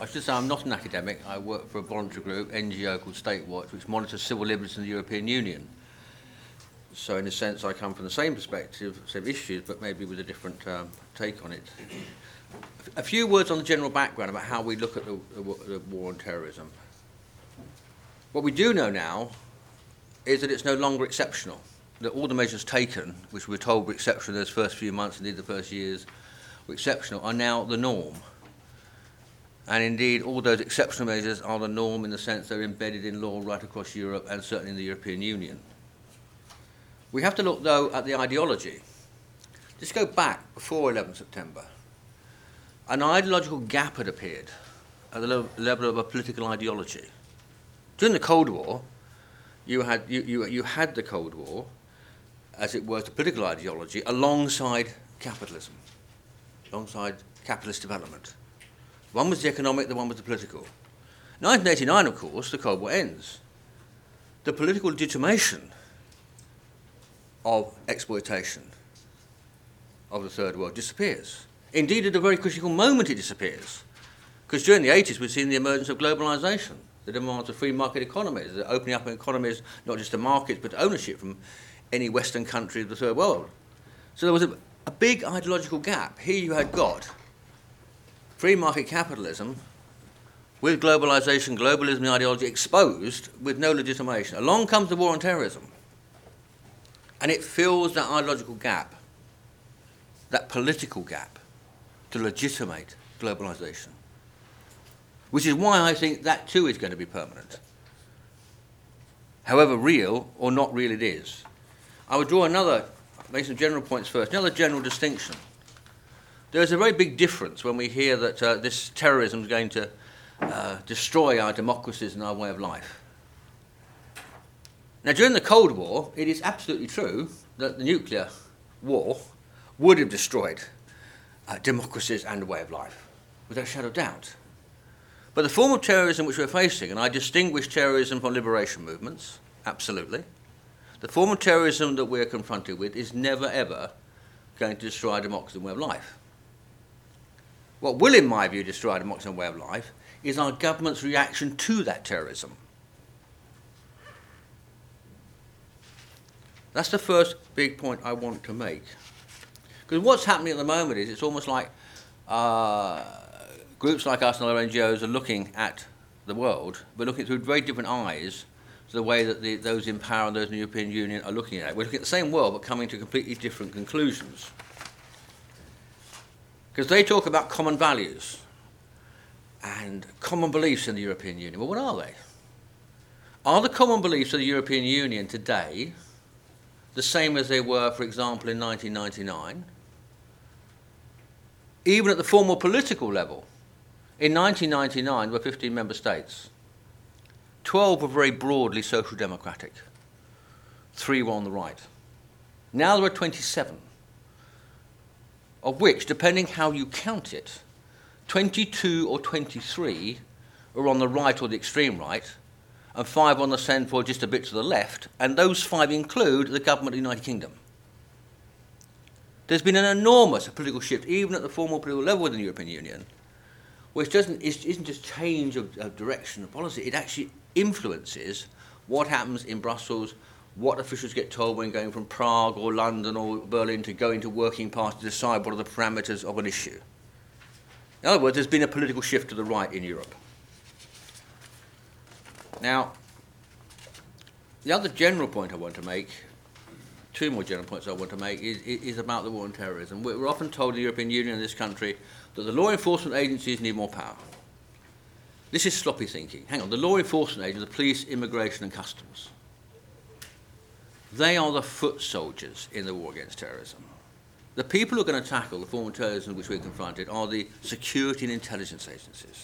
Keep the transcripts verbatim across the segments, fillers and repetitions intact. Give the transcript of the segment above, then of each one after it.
I should say I'm not an academic. I work for a voluntary group, N G O, called State Watch, which monitors civil liberties in the European Union. So in a sense, I come from the same perspective, same issues, but maybe with a different um, take on it. A few words on the general background about how we look at the, the, the war on terrorism. What we do know now is that it's no longer exceptional, that all the measures taken, which we were told were exceptional in those first few months, indeed the first years were exceptional, are now the norm. And indeed, all those exceptional measures are the norm in the sense they're embedded in law right across Europe and certainly in the European Union. We have to look, though, at the ideology. Just go back before eleventh September. An ideological gap had appeared at the le level of a political ideology. During the Cold War, you had, you, you, you had the Cold War, as it was the political ideology, alongside capitalism, alongside capitalist development. One was the economic, the one was the political. nineteen eighty-nine, of course, the Cold War ends. The political legitimation of exploitation of the Third World disappears. Indeed, at a very critical moment it disappears. Because during the eighties we've seen the emergence of globalization, the demands of free market economies, the opening up of economies, not just to markets, but to ownership from any Western country of the Third World. So there was a, a big ideological gap. Here you had got free market capitalism with globalization, globalism and ideology exposed with no legitimation. Along comes the war on terrorism. And it fills that ideological gap, that political gap, to legitimate globalization. Which is why I think that too is going to be permanent. However real or not real it is. I would draw another, make some general points first, another general distinction. There is a very big difference when we hear that uh, this terrorism is going to uh, destroy our democracies and our way of life. Now, during the Cold War, it is absolutely true that the nuclear war would have destroyed uh, democracies and a way of life, without a shadow of doubt. But the form of terrorism which we're facing, and I distinguish terrorism from liberation movements, absolutely, the form of terrorism that we're confronted with is never, ever going to destroy our democracy and way of life. What will, in my view, destroy our democracy and way of life is our government's reaction to that terrorism. That's the first big point I want to make. Because what's happening at the moment is it's almost like uh, groups like us and other N G Os are looking at the world, but looking through very different eyes to the way that the, those in power and those in the European Union are looking at it. We're looking at the same world, but coming to completely different conclusions. Because they talk about common values and common beliefs in the European Union. Well, what are they? Are the common beliefs of the European Union today the same as they were, for example, in nineteen ninety-nine? Even at the formal political level, in nineteen ninety-nine there were fifteen member states. twelve were very broadly social democratic. Three were on the right. Now there are twenty-seven, of which, depending how you count it, twenty-two or twenty-three are on the right or the extreme right, and five on the centre or just a bit to the left, and those five include the government of the United Kingdom. There's been an enormous political shift, even at the formal political level within the European Union, which doesn't, isn't just change of, of direction of policy, it actually influences what happens in Brussels, what officials get told when going from Prague or London or Berlin to go into working parties to decide what are the parameters of an issue. In other words, there's been a political shift to the right in Europe. Now, the other general point I want to make, two more general points I want to make, is, is about the war on terrorism. We're often told in the European Union and this country that the law enforcement agencies need more power. This is sloppy thinking. Hang on, the law enforcement agencies, the police, immigration and customs, they are the foot soldiers in the war against terrorism. The people who are going to tackle the form of terrorism which we're confronted are the security and intelligence agencies.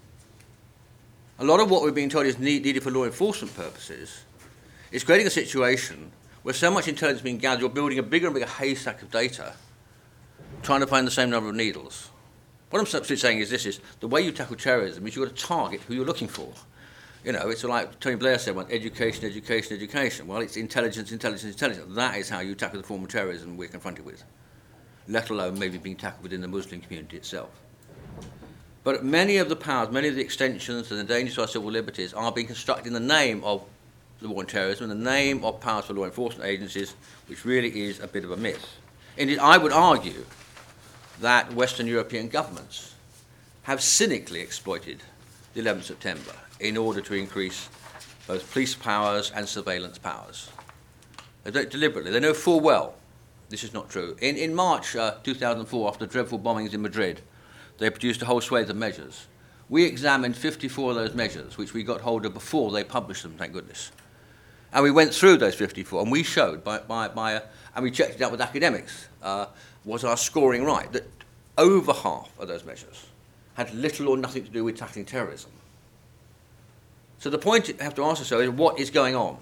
A lot of what we're being told is need, needed for law enforcement purposes is creating a situation where so much intelligence is being gathered, you're building a bigger and bigger haystack of data, trying to find the same number of needles. What I'm simply saying is this, is the way you tackle terrorism is you've got to target who you're looking for. You know, it's like Tony Blair said, well, education, education, education. Well, it's intelligence, intelligence, intelligence. That is how you tackle the form of terrorism we're confronted with, let alone maybe being tackled within the Muslim community itself. But many of the powers, many of the extensions and the dangers to our civil liberties are being constructed in the name of the war on terrorism, in the name of powers for law enforcement agencies, which really is a bit of a myth. Indeed, I would argue that Western European governments have cynically exploited the eleventh of September in order to increase both police powers and surveillance powers. They do it deliberately. They know full well this is not true. In, in March uh, two thousand four, after dreadful bombings in Madrid, they produced a whole swathe of measures. We examined fifty-four of those measures, which we got hold of before they published them, thank goodness. And we went through those fifty-four, and we showed, by, by, by a, and we checked it out with academics, uh, was our scoring right, that over half of those measures had little or nothing to do with tackling terrorism. So the point you have to ask yourself is, what is going on?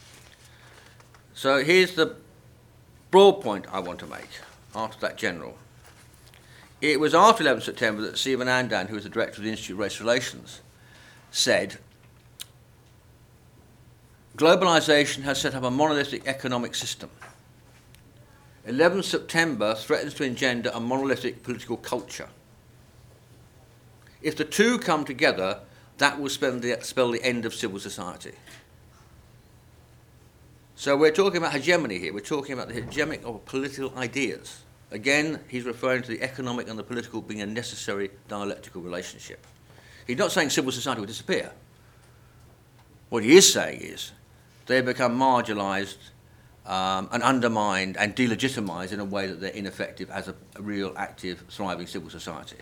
So here's the broad point I want to make after that general. It was after eleventh of September that Sivan Andan, who was the director of the Institute of Race Relations, said, globalization has set up a monolithic economic system. eleventh of September threatens to engender a monolithic political culture. If the two come together, that will spell the, spell the end of civil society. So we're talking about hegemony here. We're talking about the hegemony of political ideas. Again, he's referring to the economic and the political being a necessary dialectical relationship. He's not saying civil society will disappear. What he is saying is they become marginalised um, and undermined and delegitimised in a way that they're ineffective as a, a real, active, thriving civil society.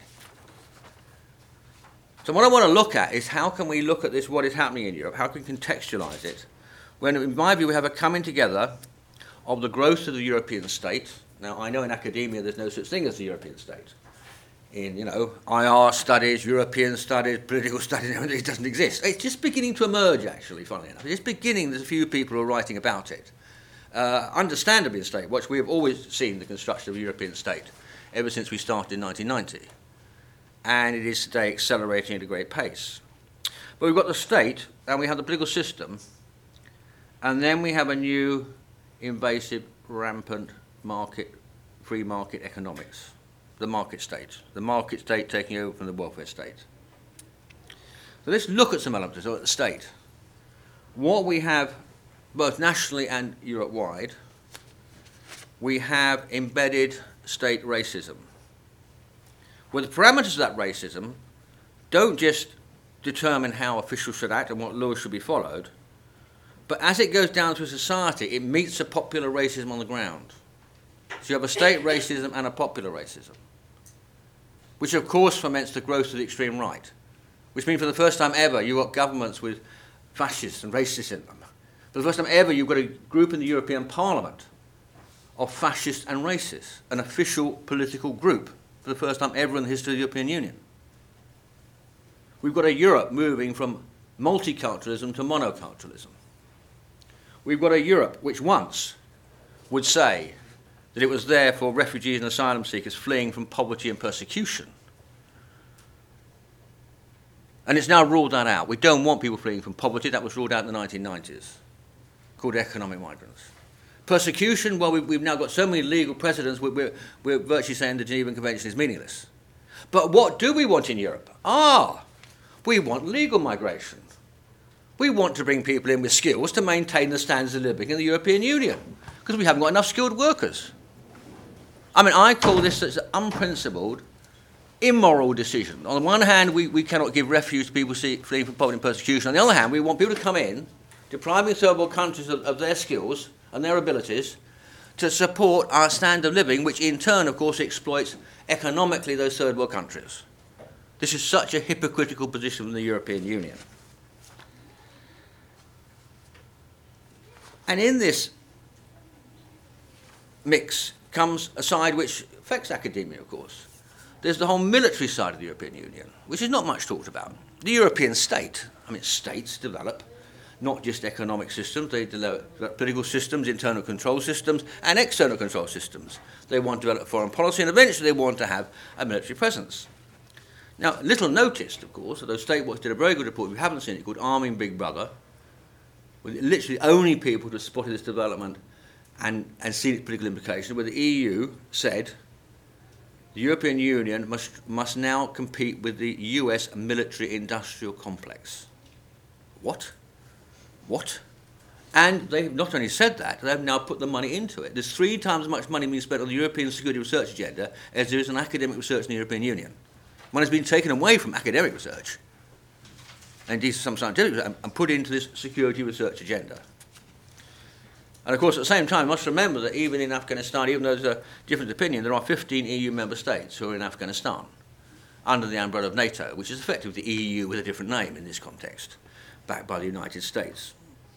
So what I want to look at is how can we look at this, what is happening in Europe, how can we contextualise it, when, in my view, we have a coming together of the growth of the European state. Now, I know in academia there's no such thing as the European state. In, you know, I R studies, European studies, political studies, it doesn't exist. It's just beginning to emerge, actually, funnily enough. It's just beginning, there's a few people who are writing about it. Uh, understandably in State Watch, we have always seen the construction of a European state ever since we started in nineteen ninety. And it is today accelerating at a great pace. But we've got the state, and we have the political system, and then we have a new, invasive, rampant market, free market economics, the market state, the market state taking over from the welfare state. So let's look at some elements of the state. What we have, both nationally and Europe-wide, we have embedded state racism, where the parameters of that racism don't just determine how officials should act and what laws should be followed, but as it goes down to society, it meets a popular racism on the ground. So you have a state racism and a popular racism, which of course foments the growth of the extreme right, which means for the first time ever you've got governments with fascists and racists in them. For the first time ever you've got a group in the European Parliament of fascists and racists, an official political group, for the first time ever in the history of the European Union. We've got a Europe moving from multiculturalism to monoculturalism. We've got a Europe which once would say that it was there for refugees and asylum seekers fleeing from poverty and persecution. And it's now ruled that out. We don't want people fleeing from poverty. That was ruled out in the nineteen nineties, called economic migrants. Persecution, well, we, we've now got so many legal precedents, we're, we're, we're virtually saying the Geneva Convention is meaningless. But what do we want in Europe? Ah, we want legal migration. We want to bring people in with skills to maintain the standards of living in the European Union, because we haven't got enough skilled workers. I mean, I call this an unprincipled, immoral decision. On the one hand, we, we cannot give refuge to people see, fleeing from poverty and persecution. On the other hand, we want people to come in, depriving third world countries of, of their skills and their abilities to support our standard of living, which in turn, of course, exploits economically those third world countries. This is such a hypocritical position from the European Union. And in this mix comes a side which affects academia, of course. There's the whole military side of the European Union, which is not much talked about. The European state, I mean, states develop not just economic systems, they develop political systems, internal control systems, and external control systems. They want to develop foreign policy, and eventually they want to have a military presence. Now, little noticed, of course, although State Watch did a very good report, if you haven't seen it, called Arming Big Brother, with literally only people who have spotted this development and, and seen its political implications, where the E U said, the European Union must, must now compete with the U S military-industrial complex. What? What? And they've not only said that, they've now put the money into it. There's three times as much money being spent on the European security research agenda as there is on academic research in the European Union. Money has been taken away from academic research, and indeed some scientific research, and put into this security research agenda. And of course, at the same time, you must remember that even in Afghanistan, even though there's a different opinion, there are fifteen E U member states who are in Afghanistan under the umbrella of NATO, which is effectively the E U with a different name in this context, backed by the United States.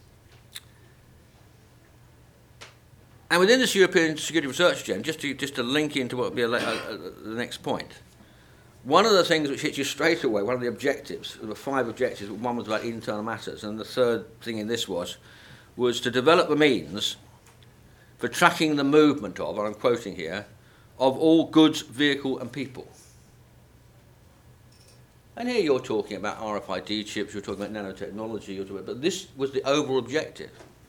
And within this European security research agenda, just to, just to link into what will be a, a, a, the next point, one of the things which hits you straight away, one of the objectives, there were five objectives, one was about internal matters, and the third thing in this was, was to develop the means for tracking the movement of, and I'm quoting here, of all goods, vehicle and people. And here you're talking about R F I D chips, you're talking about nanotechnology, you're talking about, but this was the overall objective.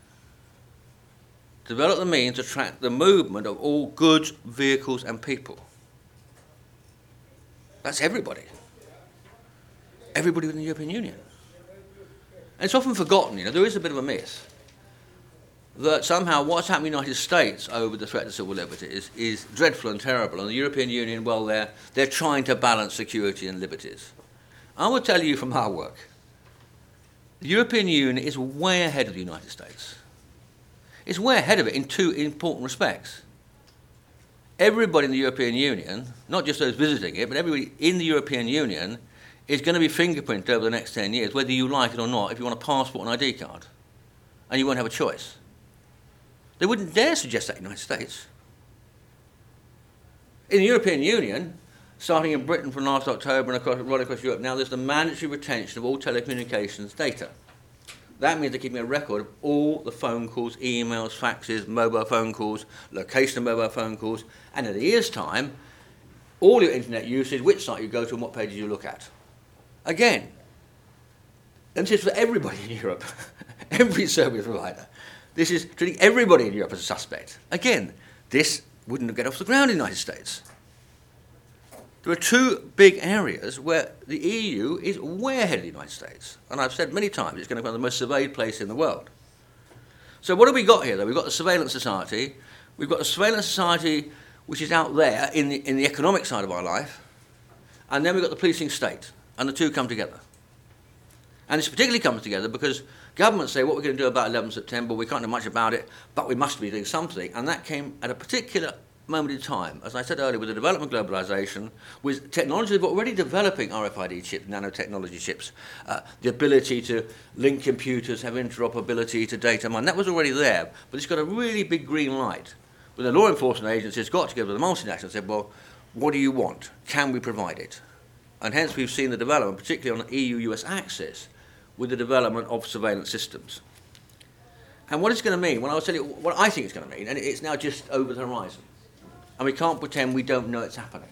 Develop the means to track the movement of all goods, vehicles and people. That's everybody. Everybody within the European Union. And it's often forgotten, you know, there is a bit of a myth that somehow what's happening in the United States over the threat to civil liberties is dreadful and terrible, and the European Union, well, they're, they're trying to balance security and liberties. I will tell you from our work, the European Union is way ahead of the United States. It's way ahead of it in two important respects. Everybody in the European Union, not just those visiting it, but everybody in the European Union is going to be fingerprinted over the next ten years, whether you like it or not, if you want a passport and I D card. And you won't have a choice. They wouldn't dare suggest that in the United States. In the European Union, starting in Britain from last October and across, right across Europe, now there's the mandatory retention of all telecommunications data. That means they're keeping a record of all the phone calls, emails, faxes, mobile phone calls, location of mobile phone calls, and in a year's time, all your internet usage, which site you go to and what pages you look at. Again, and this is for everybody in Europe, every service provider. This is treating everybody in Europe as a suspect. Again, this wouldn't get off the ground in the United States. There are two big areas where the E U is way ahead of the United States. And I've said many times it's going to become the most surveyed place in the world. So what have we got here, though? We've got the surveillance society. We've got the surveillance society which is out there in the, in the economic side of our life. And then we've got the policing state. And the two come together. And this particularly comes together because governments say what we're going to do about eleventh September, we can't do much about it, but we must be doing something. And that came at a particular moment in time, as I said earlier, with the development of globalization, with technology that were already developing R F I D chips, nanotechnology chips, uh, the ability to link computers, have interoperability to data mine. That was already there, but it's got a really big green light. But the law enforcement agencies got together with the multinationals and said, well, what do you want? Can we provide it? And hence we've seen the development, particularly on the E U U S axis, with the development of surveillance systems. And what it's going to mean, well, I'll tell you what I think it's going to mean, and it's now just over the horizon. And we can't pretend we don't know it's happening.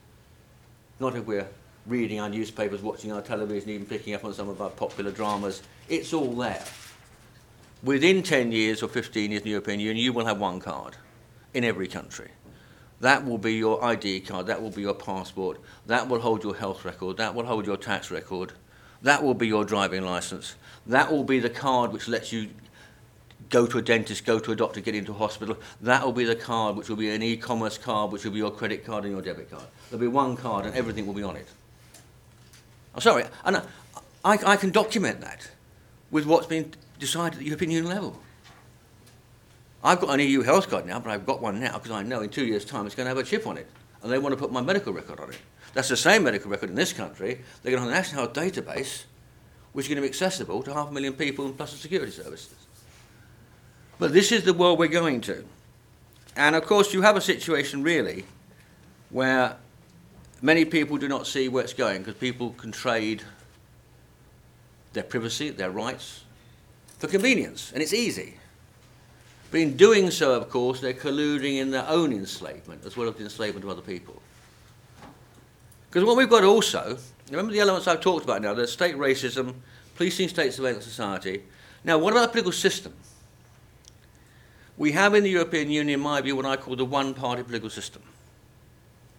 Not if we're reading our newspapers, watching our television, even picking up on some of our popular dramas. It's all there. Within ten years or fifteen years in the European Union, you will have one card in every country. That will be your I D card, that will be your passport, that will hold your health record, that will hold your tax record, that will be your driving license, that will be the card which lets you go to a dentist, go to a doctor, get into a hospital. That will be the card which will be an e-commerce card, which will be your credit card and your debit card. There'll be one card and everything will be on it. I'm sorry, and I, I, I can document that with what's been decided at the European Union level. I've got an E U health card now, but I've got one now because I know in two years' time it's going to have a chip on it, and they want to put my medical record on it. That's the same medical record in this country. They're going to have a national health database, which is going to be accessible to half a million people plus the security services. But this is the world we're going to. And of course you have a situation really where many people do not see where it's going because people can trade their privacy, their rights, for convenience, and it's easy. But in doing so, of course, they're colluding in their own enslavement as well as the enslavement of other people. Because what we've got also, remember the elements I've talked about now, there's state racism, policing state surveillance society. Now, what about the political system? We have in the European Union, in my view, what I call the one-party political system.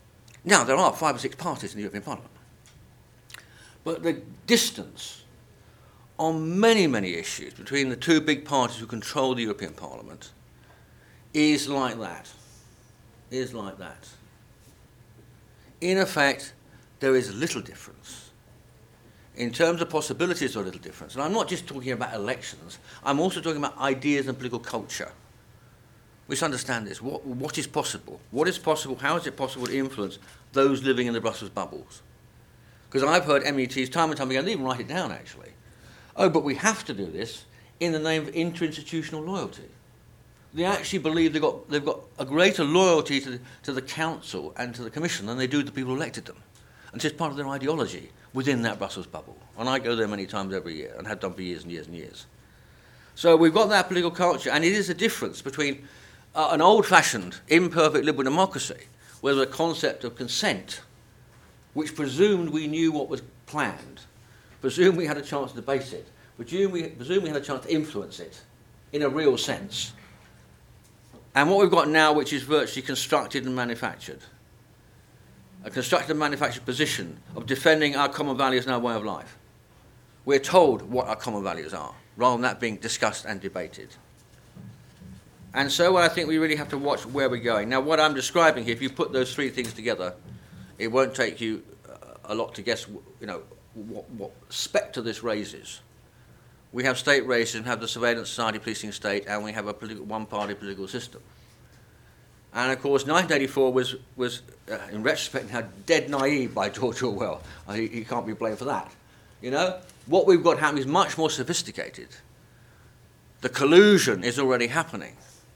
Now, there are five or six parties in the European Parliament. But the distance on many, many issues between the two big parties who control the European Parliament is like that. Is like that. In effect, there is little difference. In terms of possibilities, there is little difference. And I'm not just talking about elections. I'm also talking about ideas and political culture. We should understand this. What, what is possible? What is possible? How is it possible to influence those living in the Brussels bubbles? Because I've heard M E Ts time and time again, they even write it down actually. Oh, but we have to do this in the name of interinstitutional loyalty. They actually believe they've got, they've got a greater loyalty to the, to the Council and to the Commission than they do the people who elected them. And it's part of their ideology within that Brussels bubble. And I go there many times every year and have done for years and years and years. So we've got that political culture, and it is a difference between uh, an old-fashioned, imperfect liberal democracy, where the concept of consent, which presumed we knew what was planned, presumed we had a chance to debate it, presumed we, presumed we had a chance to influence it in a real sense, and what we've got now, which is virtually constructed and manufactured, a constructed and manufactured position of defending our common values and our way of life. We're told what our common values are, rather than that being discussed and debated. And so I think we really have to watch where we're going. Now, what I'm describing here, if you put those three things together, it won't take you a lot to guess, you know, what, what spectre this raises. We have state racism, have the surveillance society policing state, and we have a political, one-party political system. And of course, nineteen eighty-four was, was uh, in retrospect, now dead naive by George Orwell. Uh, he, he can't be blamed for that. You know, what we've got happening is much more sophisticated. The collusion is already happening.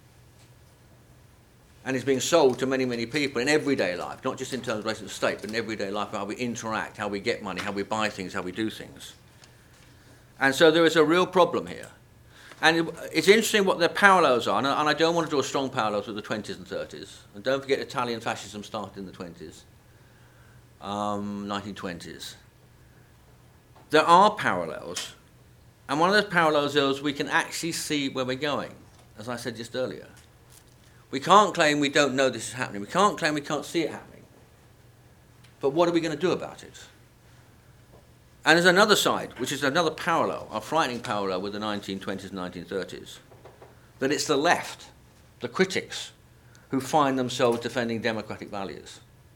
And it's being sold to many, many people in everyday life, not just in terms of relation to the state, but in everyday life, how we interact, how we get money, how we buy things, how we do things. And so there is a real problem here. And it's interesting what their parallels are, and I don't want to draw strong parallels with the twenties and thirties. And don't forget Italian fascism started in the twenties, um, nineteen twenties. There are parallels, and one of those parallels is we can actually see where we're going, as I said just earlier. We can't claim we don't know this is happening. We can't claim we can't see it happening. But what are we going to do about it? And there's another side, which is another parallel, a frightening parallel with the nineteen twenties and nineteen thirties, that it's the left, the critics, who find themselves defending democratic values.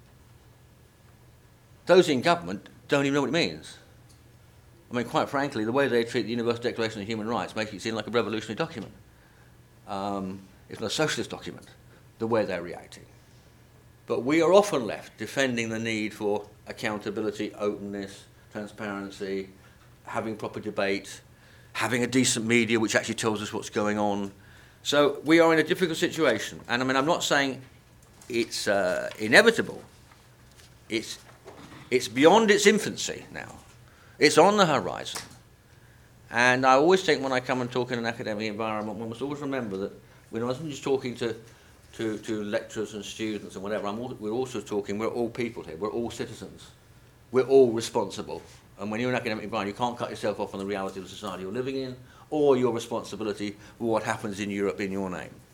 Those in government don't even know what it means. I mean, quite frankly, the way they treat the Universal Declaration of Human Rights makes it seem like a revolutionary document. Um, it's not a socialist document, the way they're reacting. But we are often left defending the need for accountability, openness, transparency, having proper debate, having a decent media which actually tells us what's going on. So we are in a difficult situation. And I mean, I'm not saying it's uh, inevitable. It's, it's beyond its infancy now. It's on the horizon. And I always think when I come and talk in an academic environment, one must always remember that when I wasn't just talking to, to, to lecturers and students and whatever, I'm all, we're also talking, we're all people here, we're all citizens. We're all responsible. And when you're in an academic environment, you can't cut yourself off on the reality of the society you're living in or your responsibility for what happens in Europe in your name.